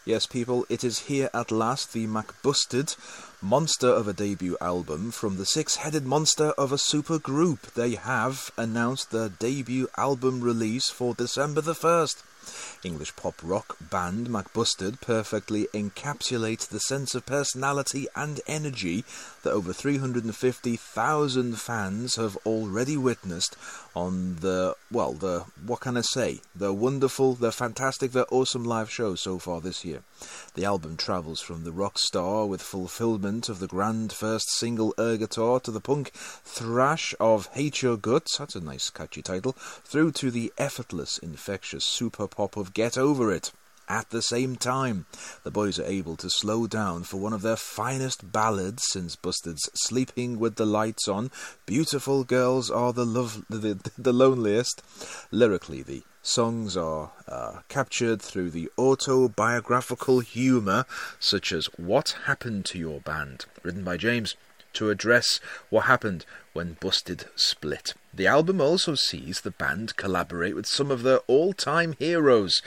Yes, people, it is here at last, the McBusted monster of a debut album from the six-headed monster of a supergroup. They have announced their debut album release for December the 1st. English pop rock band McBusted perfectly encapsulates the sense of personality and energy that over 350,000 fans have already witnessed on their wonderful, their fantastic, their awesome live shows so far this year. The album travels from the rock star with fulfillment of the grand first single Ergator to the punk thrash of Hate Your Guts, that's a nice catchy title, through to the effortless, infectious super pop of Get Over It. At the same time, the boys are able to slow down for one of their finest ballads since Busted's Sleeping with the Lights On. Beautiful girls are the loneliest. Lyrically, the songs are captured through the autobiographical humour, such as What Happened to Your Band, written by James, to address what happened when Busted split. The album also sees the band collaborate with some of their all-time heroes.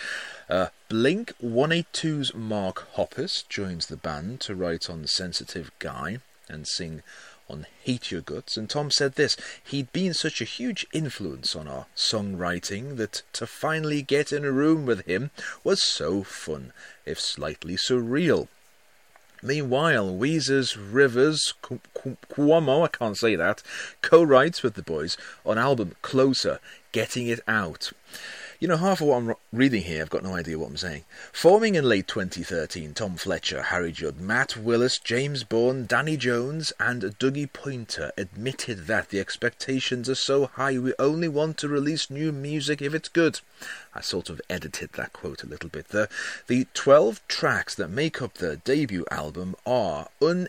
Blink-182's Mark Hoppus joins the band to write on Sensitive Guy and sing on Hate Your Guts, and Tom said this: he'd been such a huge influence on our songwriting that to finally get in a room with him was so fun, if slightly surreal. Meanwhile, Weezer's Rivers Cuomo, I can't say that, co-writes with the boys on album Closer, Getting It Out. You know, half of what I'm reading here, I've got no idea what I'm saying. Forming in late 2013, Tom Fletcher, Harry Judd, Matt Willis, James Bourne, Danny Jones and Dougie Pointer admitted that the expectations are so high we only want to release new music if it's good. I sort of edited that quote a little bit there. The 12 tracks that make up their debut album are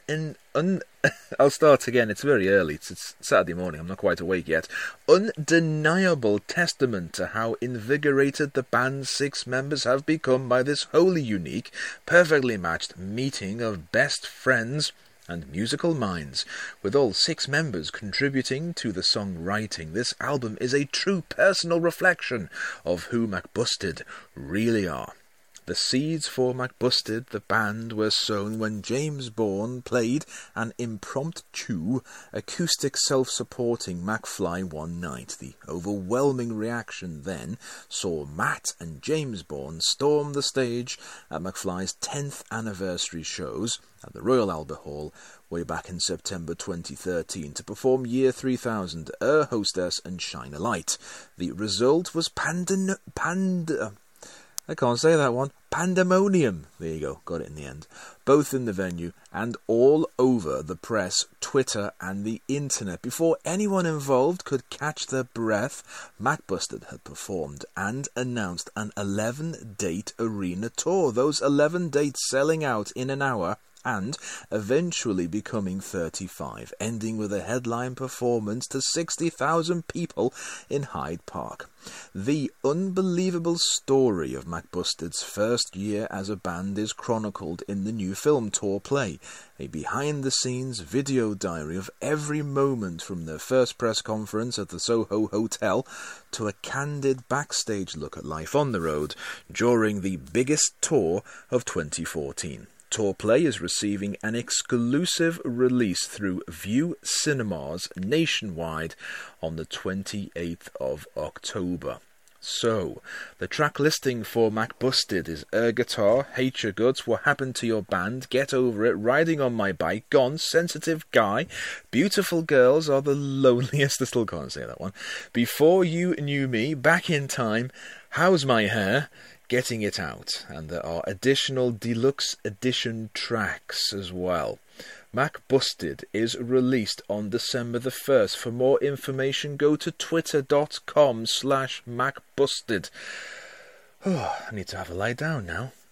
I'll start again, it's very early, it's Saturday morning, I'm not quite awake yet. Undeniable testament to how invigorated the band's 6 members have become by this wholly unique, perfectly matched meeting of best friends and musical minds. With all 6 members contributing to the songwriting, this album is a true personal reflection of who McBusted really are. The seeds for McBusted, the band, were sown when James Bourne played an impromptu, acoustic, self-supporting McFly one night. The overwhelming reaction then saw Matt and James Bourne storm the stage at McFly's 10th anniversary shows at the Royal Albert Hall way back in September 2013 to perform Year 3000, Hostess and Shine a Light. The result was pandemonium. There you go, got it in the end. Both in the venue and all over the press, Twitter and the internet. Before anyone involved could catch their breath, McBusted had performed and announced an 11-date arena tour. Those 11 dates selling out in an hour and eventually becoming 35, ending with a headline performance to 60,000 people in Hyde Park. The unbelievable story of McBusted's first year as a band is chronicled in the new film Tour Play, a behind-the-scenes video diary of every moment from their first press conference at the Soho Hotel to a candid backstage look at life on the road during the biggest tour of 2014. Tour Play is receiving an exclusive release through View Cinemas nationwide on the 28th of October. So, the track listing for McBusted is Ergator, Hate Your Guts, What Happened to Your Band, Get Over It, Riding on My Bike, Gone, Sensitive Guy, Beautiful Girls Are the Loneliest, I still can't say that one, Before You Knew Me, Back in Time, How's My Hair, Getting It Out, and there are additional deluxe edition tracks as well. McBusted is released on December the 1st. For more information, go to twitter.com/McBusted. Oh, I need to have a lie down now.